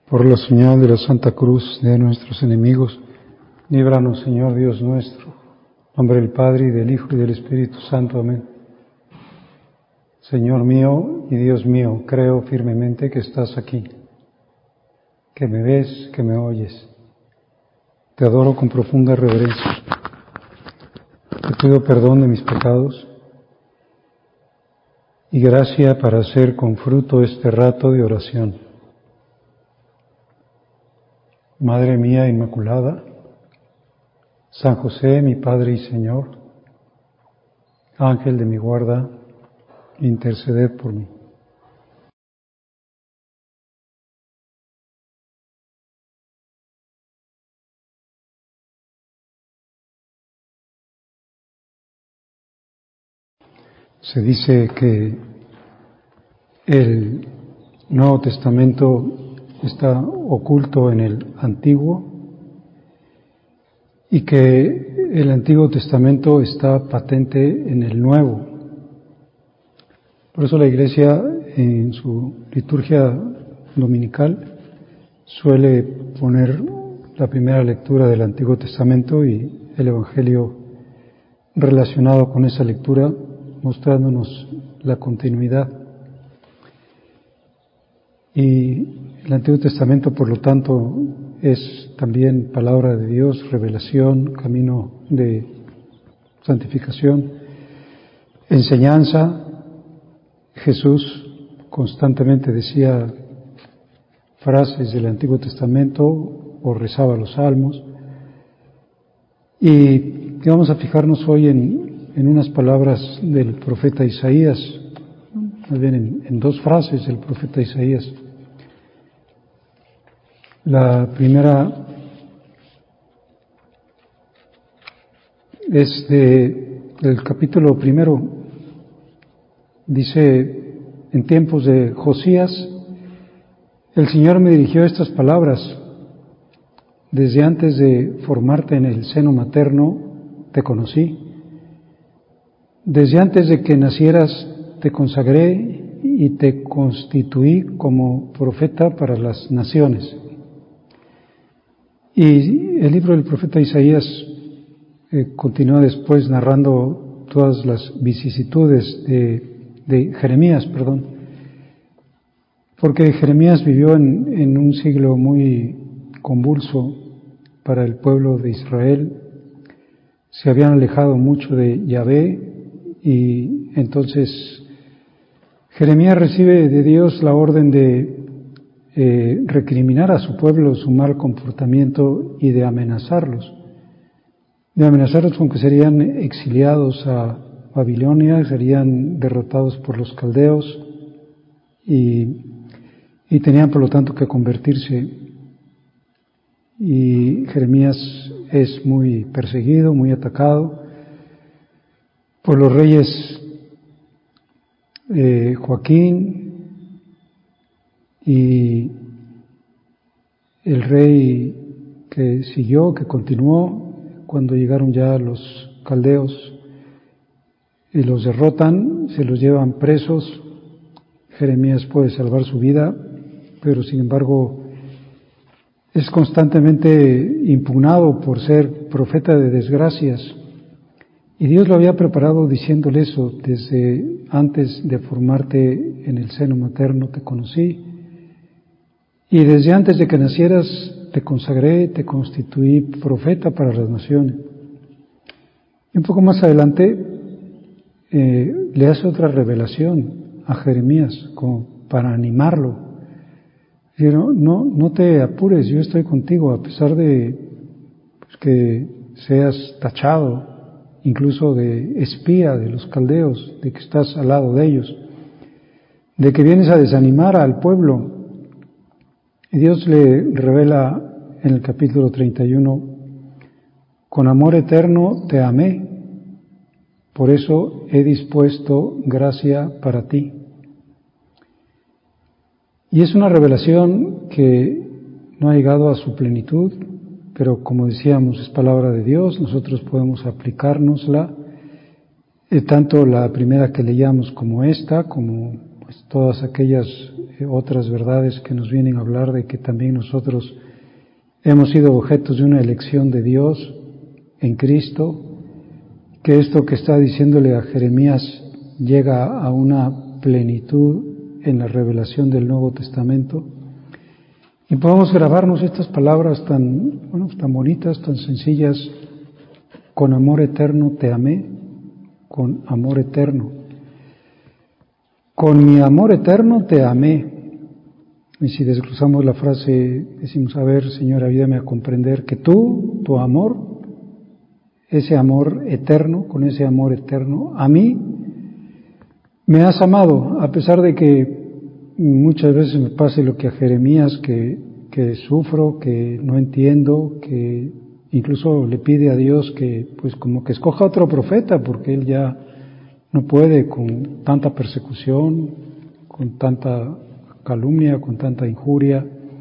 Por la señal de la Santa Cruz de nuestros enemigos, líbranos, Señor Dios nuestro. En nombre del Padre, y del Hijo, y del Espíritu Santo. Amén. Señor mío y Dios mío, creo firmemente que estás aquí, que me ves, que me oyes. Te adoro con profunda reverencia. Te pido perdón de mis pecados y gracia para hacer con fruto este rato de oración. Madre mía Inmaculada, San José, mi Padre y Señor, Ángel de mi guarda, interceded por mí. Se dice que el Nuevo Testamento está oculto en el Antiguo y que el Antiguo Testamento está patente en el Nuevo. Por eso la Iglesia en su liturgia dominical suele poner la primera lectura del Antiguo Testamento y el Evangelio relacionado con esa lectura, mostrándonos la continuidad. Y el Antiguo Testamento, por lo tanto, es también palabra de Dios, revelación, camino de santificación, enseñanza. Jesús constantemente decía frases del Antiguo Testamento o rezaba los salmos. Y vamos a fijarnos hoy en unas palabras del profeta Isaías, más bien en dos frases del profeta Isaías. La primera es del capítulo 1. Dice: en tiempos de Josías, el Señor me dirigió estas palabras: desde antes de formarte en el seno materno, te conocí. Desde antes de que nacieras, te consagré y te constituí como profeta para las naciones. Y el libro del profeta Isaías continúa después narrando todas las vicisitudes de Jeremías, porque Jeremías vivió en un siglo muy convulso para el pueblo de Israel. Se habían alejado mucho de Yahvé y entonces Jeremías recibe de Dios la orden de recriminar a su pueblo su mal comportamiento y de amenazarlos con que serían exiliados a Babilonia, serían derrotados por los caldeos y tenían por lo tanto que convertirse. Y Jeremías es muy perseguido, muy atacado por los reyes Joaquín y el rey que siguió, que continuó. Cuando llegaron ya los caldeos y los derrotan, se los llevan presos. Jeremías puede salvar su vida, pero sin embargo es constantemente impugnado por ser profeta de desgracias. Y Dios lo había preparado diciéndole eso: desde antes de formarte en el seno materno te conocí, y desde antes de que nacieras te consagré, te constituí profeta para las naciones. Y un poco más adelante le hace otra revelación a Jeremías, como para animarlo. Pero no te apures, yo estoy contigo, a pesar de que seas tachado incluso de espía de los caldeos, de que estás al lado de ellos, de que vienes a desanimar al pueblo. Y Dios le revela en el capítulo 31: con amor eterno te amé, por eso he dispuesto gracia para ti. Y es una revelación que no ha llegado a su plenitud, pero como decíamos, es palabra de Dios, nosotros podemos aplicárnosla, tanto la primera que leíamos como esta, como pues todas aquellas otras verdades que nos vienen a hablar de que también nosotros hemos sido objetos de una elección de Dios en Cristo, que esto que está diciéndole a Jeremías llega a una plenitud en la revelación del Nuevo Testamento. Y podemos grabarnos estas palabras tan bonitas, tan sencillas: con amor eterno te amé, con amor eterno. Con mi amor eterno te amé. Y si desglosamos la frase, decimos: a ver, Señor, ayúdame a comprender que tú, tu amor, ese amor eterno, con ese amor eterno, a mí me has amado, a pesar de que muchas veces me pase lo que a Jeremías, que sufro, que no entiendo, que incluso le pide a Dios que pues como que escoja otro profeta, porque él ya no puede con tanta persecución, con tanta calumnia, con tanta injuria,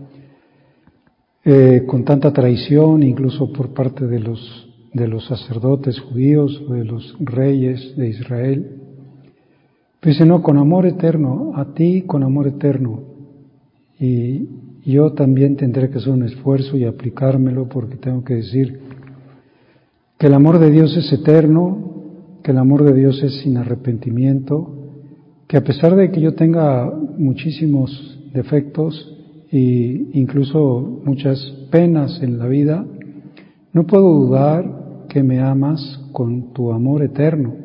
con tanta traición, incluso por parte de los sacerdotes judíos, de los reyes de Israel. Dice: no, con amor eterno, a ti con amor eterno. Y yo también tendré que hacer un esfuerzo y aplicármelo, porque tengo que decir que el amor de Dios es eterno, que el amor de Dios es sin arrepentimiento, que a pesar de que yo tenga muchísimos defectos e incluso muchas penas en la vida, no puedo dudar que me amas con tu amor eterno.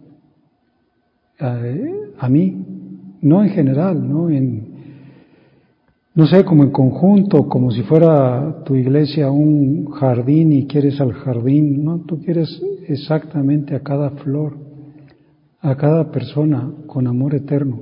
A mí, no en general, no sé, como en conjunto, como si fuera tu iglesia un jardín y quieres al jardín, no, tú quieres exactamente a cada flor, a cada persona con amor eterno.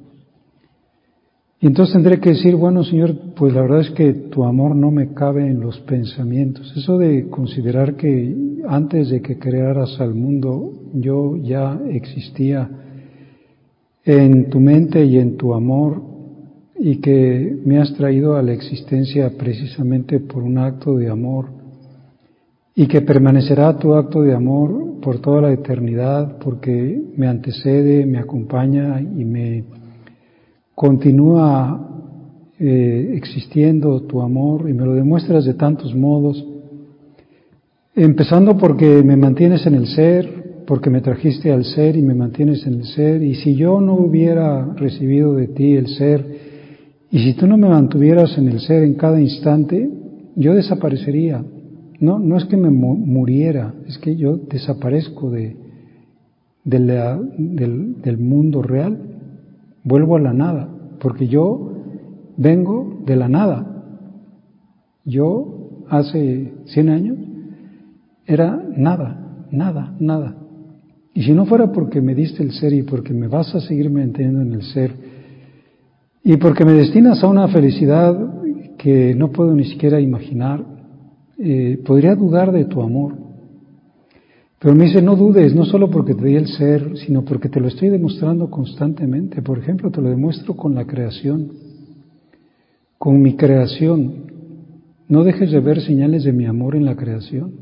Y entonces tendré que decir: bueno, Señor, pues la verdad es que tu amor no me cabe en los pensamientos. Eso de considerar que antes de que crearas al mundo yo ya existía en tu mente y en tu amor, y que me has traído a la existencia precisamente por un acto de amor, y que permanecerá tu acto de amor por toda la eternidad, porque me antecede, me acompaña y me continúa existiendo tu amor, y me lo demuestras de tantos modos, empezando porque me mantienes en el ser, porque me trajiste al ser y me mantienes en el ser. Y si yo no hubiera recibido de ti el ser, y si tú no me mantuvieras en el ser en cada instante, yo desaparecería. No es que me muriera, es que yo desaparezco del mundo real, vuelvo a la nada, porque yo vengo de la nada. Yo hace 100 años era nada. Y si no fuera porque me diste el ser y porque me vas a seguir manteniendo en el ser y porque me destinas a una felicidad que no puedo ni siquiera imaginar, podría dudar de tu amor. Pero me dice: no dudes, no solo porque te di el ser, sino porque te lo estoy demostrando constantemente. Por ejemplo, te lo demuestro con la creación, con mi creación. No dejes de ver señales de mi amor en la creación.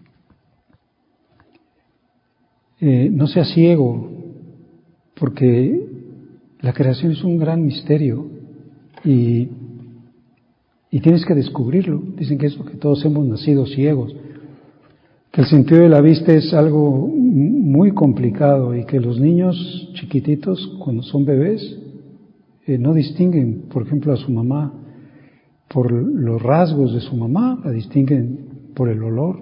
No seas ciego, porque la creación es un gran misterio y tienes que descubrirlo. Dicen que eso, que todos hemos nacido ciegos, que el sentido de la vista es algo muy complicado y que los niños chiquititos, cuando son bebés, no distinguen, por ejemplo, a su mamá por los rasgos de su mamá, la distinguen por el olor.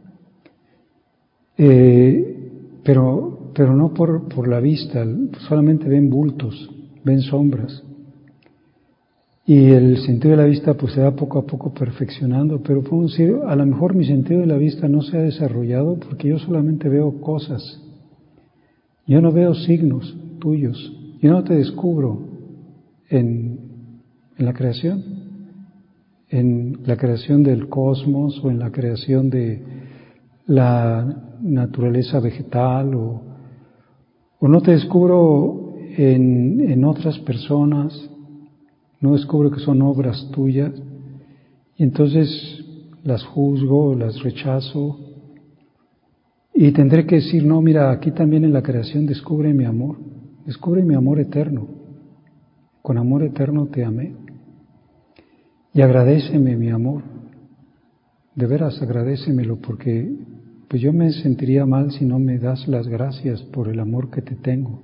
Pero no por la vista, solamente ven bultos, ven sombras. Y el sentido de la vista pues se va poco a poco perfeccionando, pero podemos decir: a lo mejor mi sentido de la vista no se ha desarrollado porque yo solamente veo cosas, yo no veo signos tuyos, yo no te descubro en la creación, en la creación del cosmos o en la creación de la naturaleza vegetal, o no te descubro en otras personas, no descubro que son obras tuyas, y entonces las juzgo, las rechazo, y tendré que decir: no, mira, aquí también en la creación descubre mi amor eterno. con amor eterno te amé. Y agradéceme mi amor, de veras agradécemelo, porque pues yo me sentiría mal si no me das las gracias por el amor que te tengo.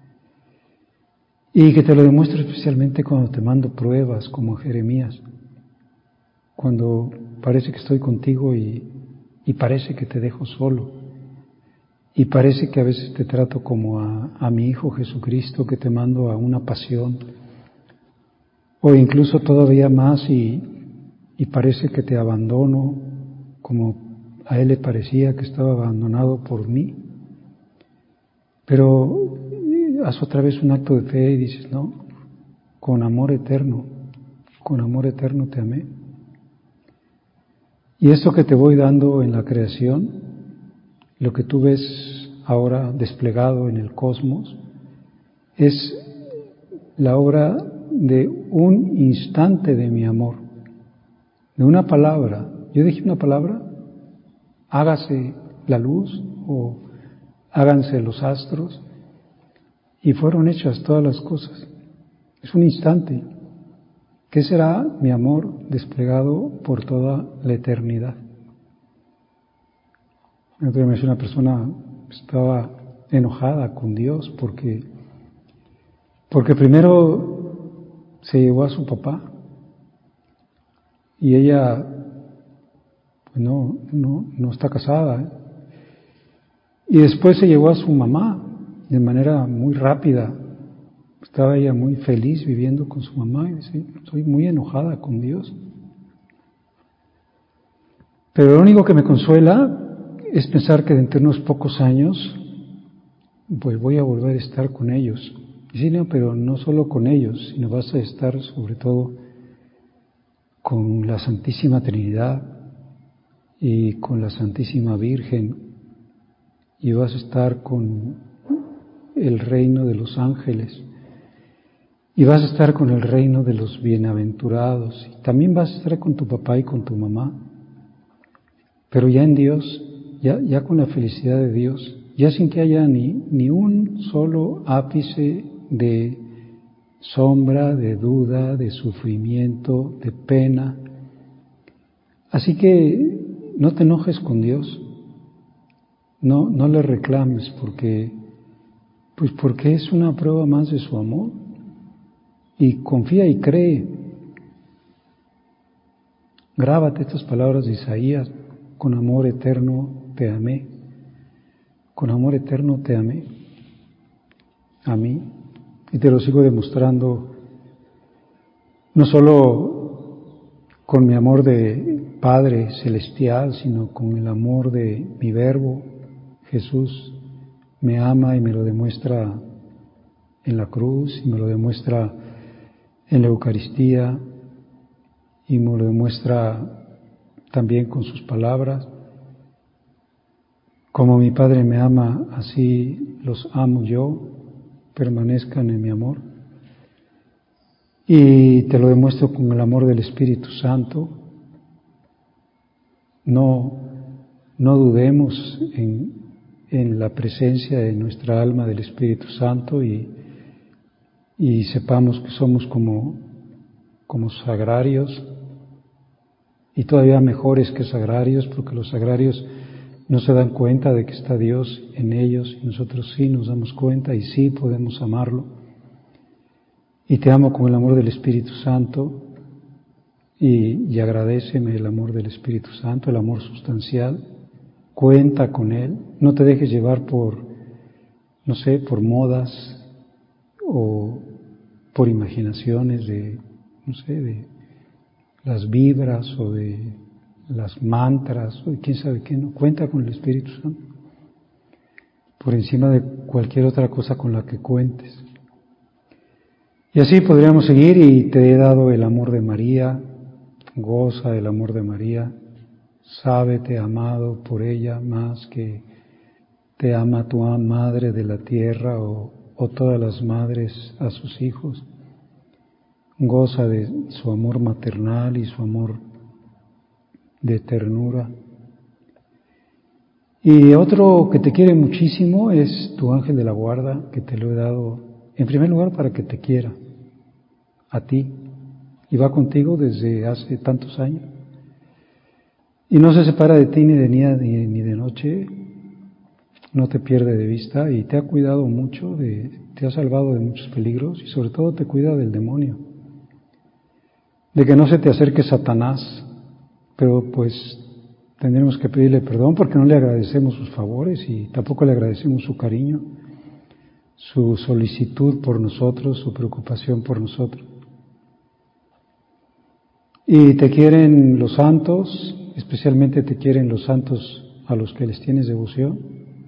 Y que te lo demuestro especialmente cuando te mando pruebas, como Jeremías, cuando parece que estoy contigo y parece que te dejo solo, y parece que a veces te trato como a mi Hijo Jesucristo, que te mando a una pasión, o incluso todavía más, y parece que te abandono, como a Él le parecía que estaba abandonado por mí. Pero haz otra vez un acto de fe y dices, no, con amor eterno te amé. Y esto que te voy dando en la creación, lo que tú ves ahora desplegado en el cosmos, es la obra de un instante de mi amor, de una palabra. Yo dije una palabra, hágase la luz o háganse los astros, y fueron hechas todas las cosas. Es un instante. ¿Qué será mi amor desplegado por toda la eternidad? Otra vez una persona estaba enojada con Dios porque primero se llevó a su papá y ella pues no está casada, y después se llevó a su mamá de manera muy rápida. Estaba ella muy feliz viviendo con su mamá y dice, estoy muy enojada con Dios. Pero lo único que me consuela es pensar que dentro de unos pocos años pues voy a volver a estar con ellos. Y sí, no, pero no solo con ellos, sino vas a estar sobre todo con la Santísima Trinidad y con la Santísima Virgen, y vas a estar con el reino de los ángeles, y vas a estar con el reino de los bienaventurados, y también vas a estar con tu papá y con tu mamá, pero ya en Dios, ya con la felicidad de Dios, ya sin que haya ni un solo ápice de sombra, de duda, de sufrimiento, de pena. Así que no te enojes con Dios, no le reclames, porque es una prueba más de su amor, y confía y cree. Grábate estas palabras de Isaías: con amor eterno te amé, con amor eterno te amé, a mí, y te lo sigo demostrando, no solo con mi amor de Padre Celestial, sino con el amor de mi Verbo. Jesús me ama y me lo demuestra en la cruz, y me lo demuestra en la Eucaristía, y me lo demuestra también con sus palabras. Como mi Padre me ama, así los amo yo, permanezcan en mi amor. Y te lo demuestro con el amor del Espíritu Santo. No dudemos en la presencia de nuestra alma del Espíritu Santo, y sepamos que somos como sagrarios, y todavía mejores que sagrarios, porque los sagrarios no se dan cuenta de que está Dios en ellos, y nosotros sí nos damos cuenta y sí podemos amarlo. Y te amo con el amor del Espíritu Santo, y agradéceme el amor del Espíritu Santo, el amor sustancial. Cuenta con Él, no te dejes llevar por modas o por imaginaciones de las vibras o de las mantras o de quién sabe qué. No, cuenta con el Espíritu Santo por encima de cualquier otra cosa con la que cuentes. Y así podríamos seguir, y te he dado el amor de María. Goza del amor de María, sábete amado por ella más que te ama tu madre de la tierra o todas las madres a sus hijos. Goza de su amor maternal y su amor de ternura. Y otro que te quiere muchísimo es tu ángel de la guarda, que te lo he dado en primer lugar para que te quiera, a ti y va contigo desde hace tantos años. Y no se separa de ti ni de día ni de noche, no te pierde de vista y te ha cuidado mucho, te ha salvado de muchos peligros y sobre todo te cuida del demonio, de que no se te acerque Satanás, pero pues tendremos que pedirle perdón porque no le agradecemos sus favores y tampoco le agradecemos su cariño, su solicitud por nosotros, su preocupación por nosotros. Y te quieren los santos, especialmente te quieren los santos a los que les tienes devoción,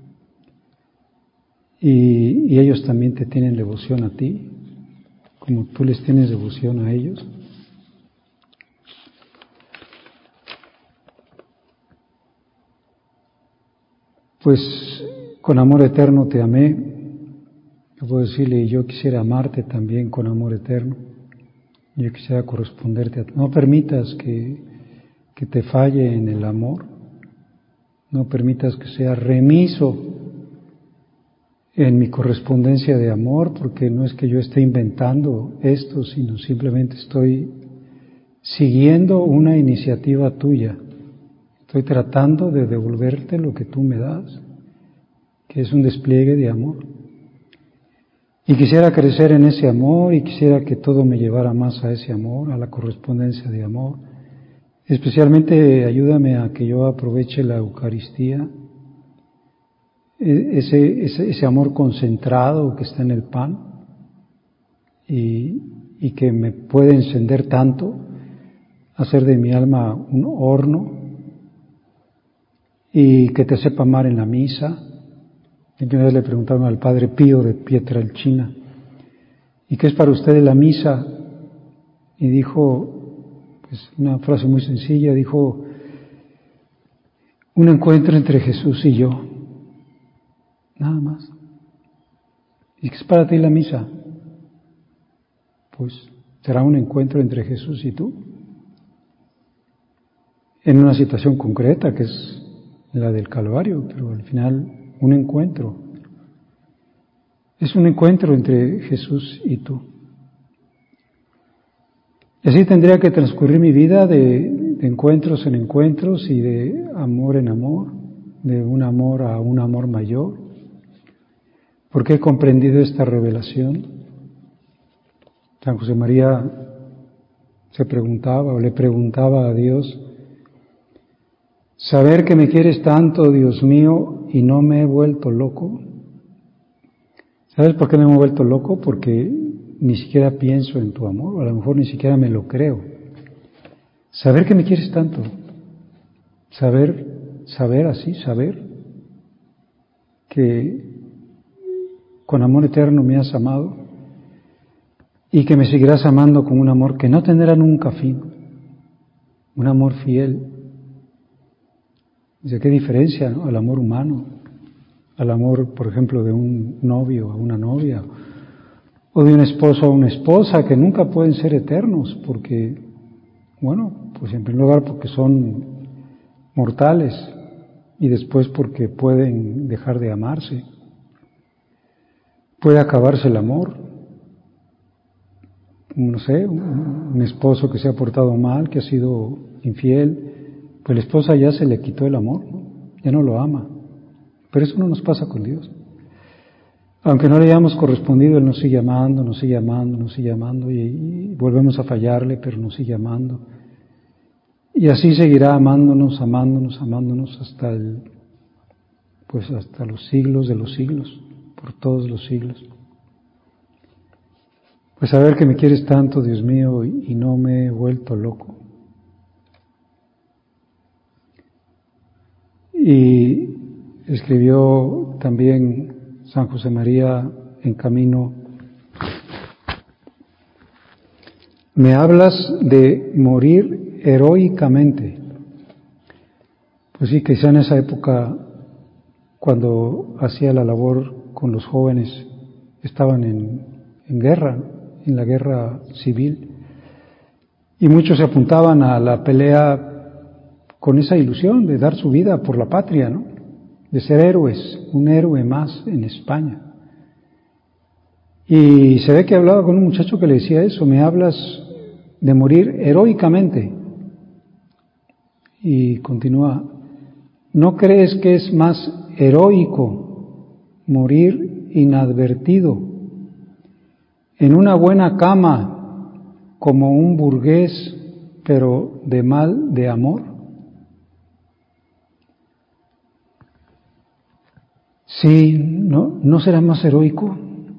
y ellos también te tienen devoción a ti, como tú les tienes devoción a ellos. Pues con amor eterno te amé. Yo puedo decirle, yo quisiera amarte también con amor eterno. Yo quisiera corresponderte a ti. No permitas que te falle en el amor. No permitas que sea remiso en mi correspondencia de amor, porque no es que yo esté inventando esto, sino simplemente estoy siguiendo una iniciativa tuya. Estoy tratando de devolverte lo que tú me das, que es un despliegue de amor. Y quisiera crecer en ese amor y quisiera que todo me llevara más a ese amor, a la correspondencia de amor. Especialmente ayúdame a que yo aproveche la Eucaristía, ese amor concentrado que está en el pan y que me puede encender tanto, hacer de mi alma un horno y que te sepa amar en la misa. Una vez le preguntaron al Padre Pío de Pietrelcina, ¿y qué es para ustedes la misa? Y dijo, pues una frase muy sencilla, dijo, un encuentro entre Jesús y yo, nada más. ¿Y qué es para ti la misa? Pues será un encuentro entre Jesús y tú, en una situación concreta que es la del Calvario, pero al final un encuentro. Es un encuentro entre Jesús y tú. Y así tendría que transcurrir mi vida de encuentros en encuentros y de amor en amor, de un amor a un amor mayor, porque he comprendido esta revelación. San José María se preguntaba o le preguntaba a Dios, saber que me quieres tanto, Dios mío, y no me he vuelto loco. ¿Sabes por qué no me he vuelto loco? Porque ni siquiera pienso en tu amor, o a lo mejor ni siquiera me lo creo. Saber que me quieres tanto, saber que con amor eterno me has amado y que me seguirás amando con un amor que no tendrá nunca fin, un amor fiel. ¿De qué diferencia, no? Al amor humano, al amor, por ejemplo, de un novio a una novia, o de un esposo a una esposa, que nunca pueden ser eternos, porque, bueno, pues en primer lugar porque son mortales, y después porque pueden dejar de amarse. Puede acabarse el amor. No sé, un esposo que se ha portado mal, que ha sido infiel, pues la esposa ya se le quitó el amor, ¿no? Ya no lo ama. Pero eso no nos pasa con Dios. Aunque no le hayamos correspondido, Él nos sigue amando, nos sigue amando, nos sigue amando y volvemos a fallarle, pero nos sigue amando. Y así seguirá amándonos, amándonos, amándonos hasta hasta los siglos de los siglos, por todos los siglos. Pues saber que me quieres tanto, Dios mío, y no me he vuelto loco. Y escribió también San José María en camino, me hablas de morir heroicamente. Pues sí, quizá en esa época, cuando hacía la labor con los jóvenes, estaban en guerra, en la guerra civil, y muchos se apuntaban a la pelea con esa ilusión de dar su vida por la patria, ¿no? De ser héroes, un héroe más en España. Y se ve que hablaba con un muchacho que le decía eso, me hablas de morir heroicamente. Y continúa, ¿no crees que es más heroico morir inadvertido en una buena cama como un burgués, pero de mal de amor? Sí, ¿no será más heroico?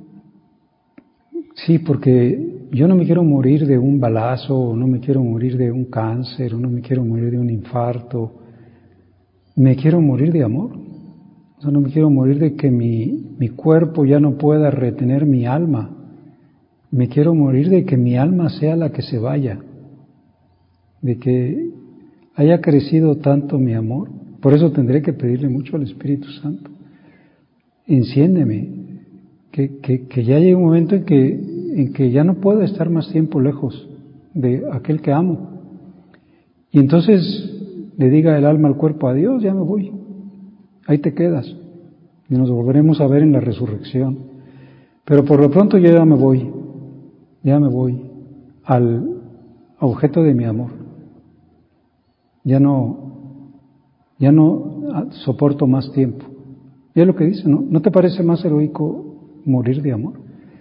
Sí, porque yo no me quiero morir de un balazo, o no me quiero morir de un cáncer, o no me quiero morir de un infarto. Me quiero morir de amor. O sea, no me quiero morir de que mi cuerpo ya no pueda retener mi alma. Me quiero morir de que mi alma sea la que se vaya. De que haya crecido tanto mi amor. Por eso tendré que pedirle mucho al Espíritu Santo. Enciéndeme. Que ya llegue un momento en que ya no pueda estar más tiempo lejos de aquel que amo. Y entonces le diga el alma al cuerpo, adiós, ya me voy, ahí te quedas, y nos volveremos a ver en la resurrección. Pero por lo pronto yo ya me voy al objeto de mi amor. Ya no soporto más tiempo. Y es lo que dice, ¿no? ¿No te parece más heroico morir de amor?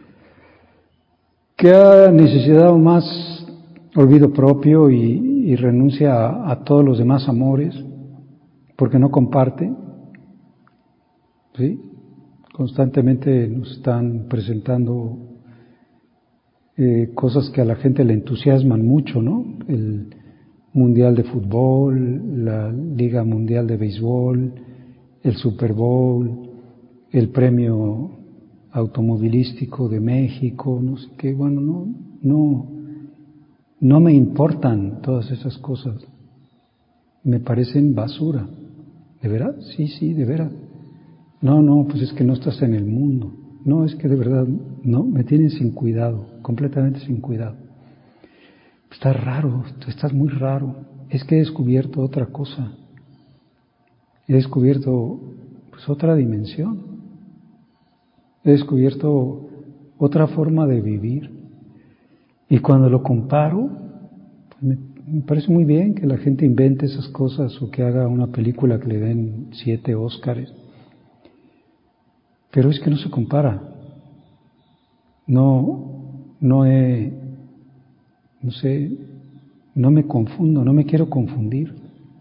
¿Qué ha necesitado más olvido propio y renuncia a todos los demás amores porque no comparte? ¿Sí? Constantemente nos están presentando cosas que a la gente le entusiasman mucho, ¿no? El Mundial de Fútbol, la Liga Mundial de Béisbol, el Super Bowl, el Premio Automovilístico de México, no sé qué, bueno, no me importan todas esas cosas, me parecen basura. ¿De verdad? Sí, de verdad. No, pues es que no estás en el mundo. No, es que de verdad, no, me tienen sin cuidado, completamente sin cuidado. Estás raro, estás muy raro. Es que he descubierto otra cosa. He descubierto pues otra dimensión. He descubierto otra forma de vivir. Y cuando lo comparo, pues me parece muy bien que la gente invente esas cosas o que haga una película que le den 7 Óscares. Pero es que no se compara. No me confundo, no me quiero confundir.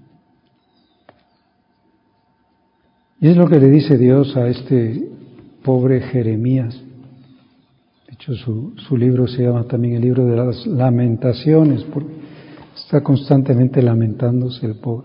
Y es lo que le dice Dios a este pobre Jeremías. De hecho, su libro se llama también el libro de las lamentaciones, porque está constantemente lamentándose el pobre.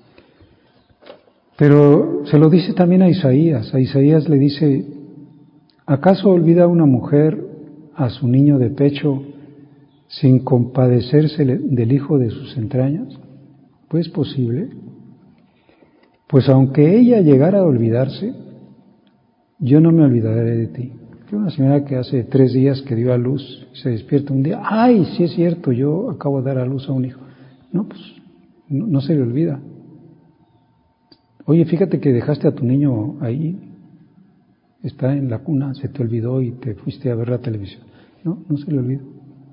Pero se lo dice también a Isaías. A Isaías le dice, ¿acaso olvida una mujer a su niño de pecho sin compadecerse del hijo de sus entrañas? Pues posible. Pues aunque ella llegara a olvidarse, yo no me olvidaré de ti. Hay una señora que hace 3 días que dio a luz, se despierta un día, ¡ay, sí es cierto, yo acabo de dar a luz a un hijo! No, pues no se le olvida. Oye, fíjate que dejaste a tu niño ahí, está en la cuna, se te olvidó y te fuiste a ver la televisión. No se le olvida.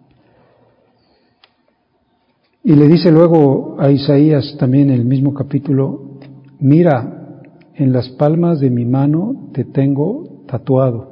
Y le dice luego a Isaías también en el mismo capítulo, mira, en las palmas de mi mano te tengo tatuado.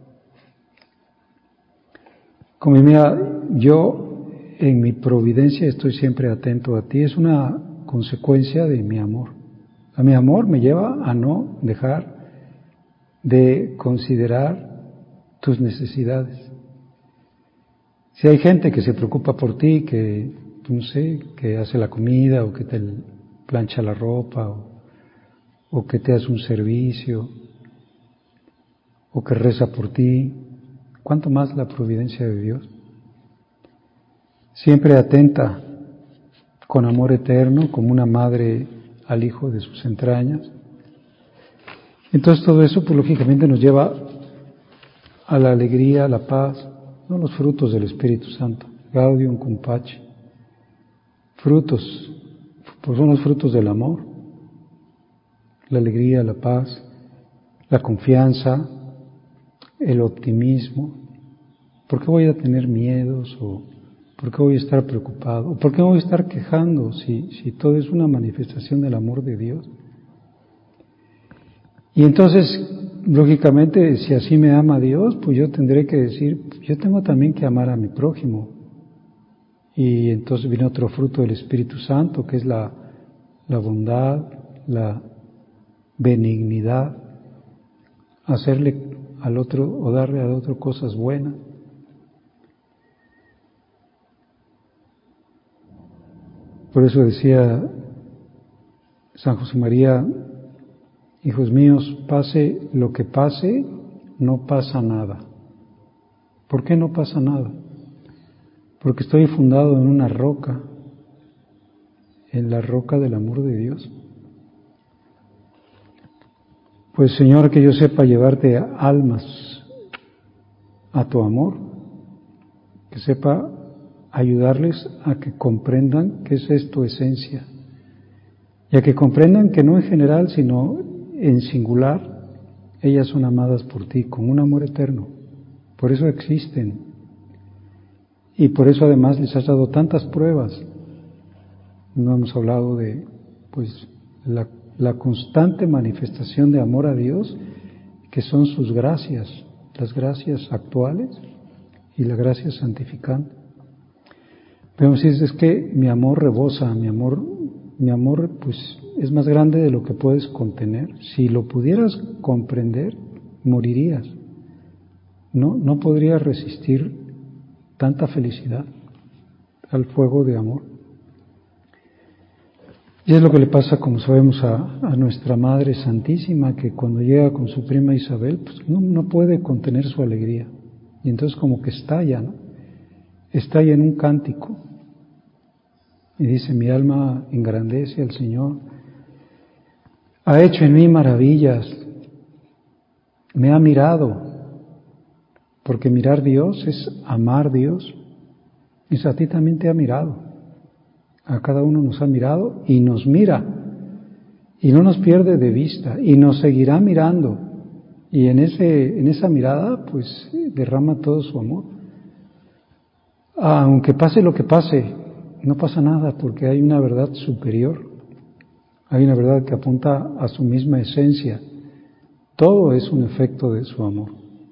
Como mira, yo en mi providencia estoy siempre atento a ti, es una consecuencia de mi amor. A mi amor me lleva a no dejar de considerar tus necesidades. Si hay gente que se preocupa por ti, que, no sé, que hace la comida o que te plancha la ropa o que te hace un servicio o que reza por ti, ¿cuánto más la providencia de Dios? Siempre atenta con amor eterno, como una madre al hijo de sus entrañas. Entonces todo eso, pues lógicamente nos lleva a la alegría, a la paz, no los frutos del Espíritu Santo, Gaudium cum pace. Frutos, pues son los frutos del amor, la alegría, la paz, la confianza, el optimismo, ¿Por qué voy a tener miedos? ¿O por qué voy a estar preocupado? ¿O por qué voy a estar quejando si todo es una manifestación del amor de Dios? Y entonces, lógicamente, si así me ama Dios, pues yo tendré que decir, yo tengo también que amar a mi prójimo. Y entonces viene otro fruto del Espíritu Santo, que es la bondad, la benignidad, hacerle al otro o darle al otro cosas buenas. Por eso decía San José María, hijos míos, pase lo que pase, no pasa nada. ¿Por qué no pasa nada? Porque estoy fundado en una roca, en la roca del amor de Dios. Pues Señor, que yo sepa llevarte almas a tu amor, que sepa ayudarles a que comprendan que esa es tu esencia, y a que comprendan que no en general, sino en singular, ellas son amadas por ti con un amor eterno. Por eso existen, y por eso además les has dado tantas pruebas. No hemos hablado de, pues, la constante manifestación de amor a Dios, que son sus gracias, las gracias actuales y la gracia santificante. Pero si es que mi amor rebosa, mi amor pues es más grande de lo que puedes contener. Si lo pudieras comprender, morirías. No podrías resistir tanta felicidad al fuego de amor. Y es lo que le pasa, como sabemos, a nuestra Madre Santísima, que cuando llega con su prima Isabel, pues no puede contener su alegría. Y entonces como que estalla, ¿no? Estalla en un cántico. Y dice, mi alma engrandece al Señor. Ha hecho en mí maravillas. Me ha mirado. Porque mirar Dios es amar Dios. Y a ti también te ha mirado. A cada uno nos ha mirado y nos mira. Y no nos pierde de vista. Y nos seguirá mirando. Y en esa mirada, pues, derrama todo su amor. Aunque pase lo que pase, no pasa nada, porque hay una verdad superior. Hay una verdad que apunta a su misma esencia. Todo es un efecto de su amor.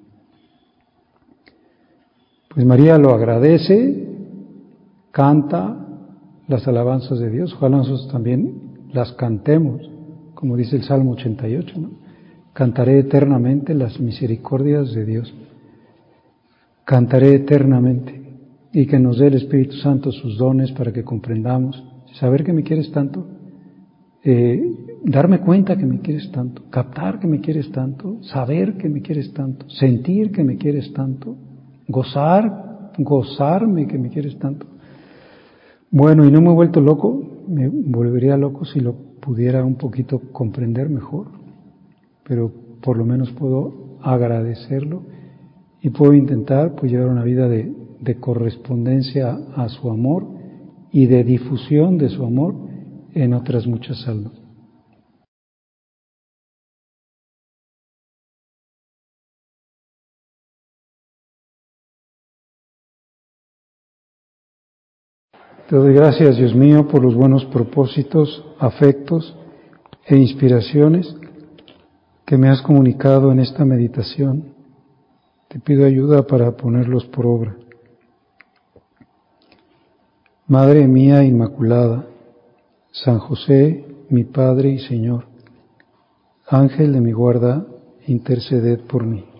Pues María lo agradece, canta las alabanzas de Dios. Ojalá nosotros también las cantemos, como dice el Salmo 88, ¿no? Cantaré eternamente las misericordias de Dios. Cantaré eternamente. Y que nos dé el Espíritu Santo sus dones para que comprendamos. Saber que me quieres tanto. Darme cuenta que me quieres tanto. Captar que me quieres tanto. Saber que me quieres tanto. Sentir que me quieres tanto. Gozarme que me quieres tanto. Bueno, y no me he vuelto loco. Me volvería loco si lo pudiera un poquito comprender mejor. Pero por lo menos puedo agradecerlo. Y puedo intentar pues llevar una vida de correspondencia a su amor y de difusión de su amor en otras muchas almas. Te doy gracias, Dios mío, por los buenos propósitos, afectos e inspiraciones que me has comunicado en esta meditación. Te pido ayuda para ponerlos por obra. Madre mía Inmaculada, San José, mi Padre y Señor, Ángel de mi guarda, interceded por mí.